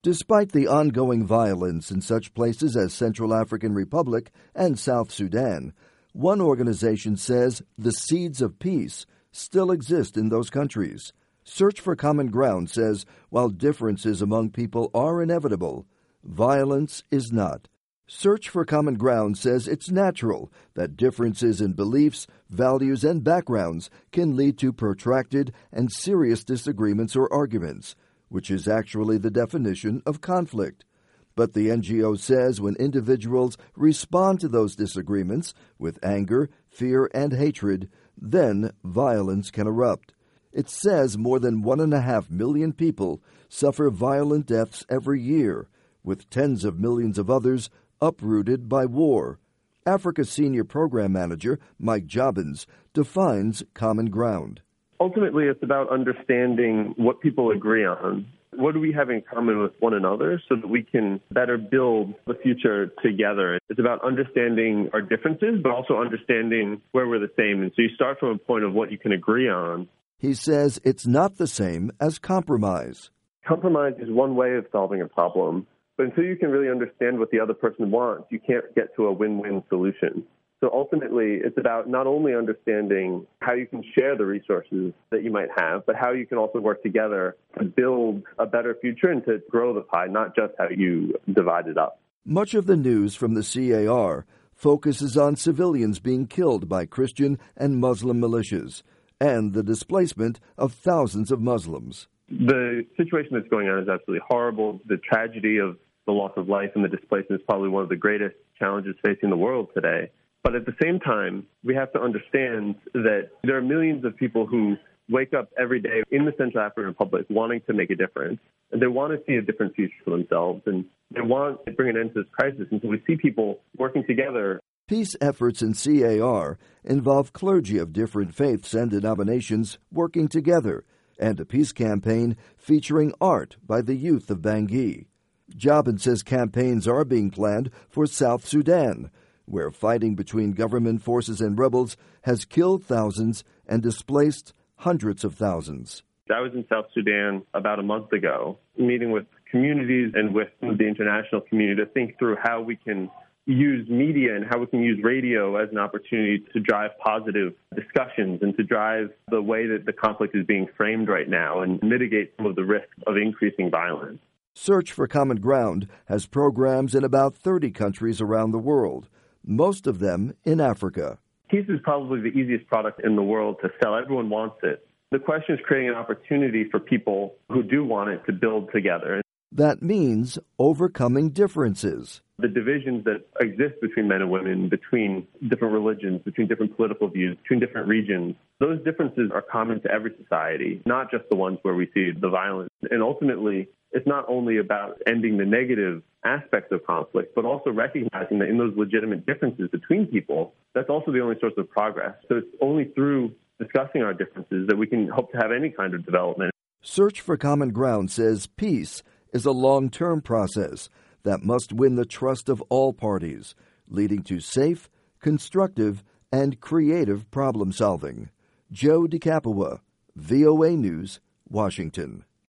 Despite the ongoing violence in such places as Central African Republic and South Sudan, one organization says the seeds of peace still exist in those countries. Search for Common Ground says while differences among people are inevitable, violence is not. Search for Common Ground says it's natural that differences in beliefs, values, and backgrounds can lead to protracted and serious disagreements or arguments, which is actually the definition of conflict. But the NGO says when individuals respond to those disagreements with anger, fear, and hatred, then violence can erupt. It says more than 1.5 million people suffer violent deaths every year, with tens of millions of others uprooted by war. Africa Senior Program Manager Mike Jobbins defines Common Ground. Ultimately, it's about understanding what people agree on. What do we have in common with one another so that we can better build the future together? It's about understanding our differences, but also understanding where we're the same. And so you start from a point of what you can agree on. He says it's not the same as compromise. Compromise is one way of solving a problem, but until you can really understand what the other person wants, you can't get to a win-win solution. So ultimately, it's about not only understanding how you can share the resources that you might have, but how you can also work together to build a better future and to grow the pie, not just how you divide it up. Much of the news from the CAR focuses on civilians being killed by Christian and Muslim militias and the displacement of thousands of Muslims. The situation that's going on is absolutely horrible. The tragedy of the loss of life and the displacement is probably one of the greatest challenges facing the world today. But at the same time, we have to understand that there are millions of people who wake up every day in the Central African Republic wanting to make a difference. And they want to see a different future for themselves. And they want to bring an end to this crisis. And so we see people working together. Peace efforts in CAR involve clergy of different faiths and denominations working together, and a peace campaign featuring art by the youth of Bangui. Jobbins says campaigns are being planned for South Sudan, where fighting between government forces and rebels has killed thousands and displaced hundreds of thousands. I was in South Sudan about a month ago, meeting with communities and with the international community to think through how we can use media and how we can use radio as an opportunity to drive positive discussions and to drive the way that the conflict is being framed right now and mitigate some of the risks of increasing violence. Search for Common Ground has programs in about 30 countries around the world, most of them in Africa. Peace is probably the easiest product in the world to sell. Everyone wants it. The question is creating an opportunity for people who do want it to build together. That means overcoming differences. The divisions that exist between men and women, between different religions, between different political views, between different regions, those differences are common to every society, not just the ones where we see the violence. And ultimately, it's not only about ending the negative aspects of conflict, but also recognizing that in those legitimate differences between people, that's also the only source of progress. So it's only through discussing our differences that we can hope to have any kind of development. Search for Common Ground says peace is a long-term process that must win the trust of all parties, leading to safe, constructive, and creative problem-solving. Joe DeCapua, VOA News, Washington.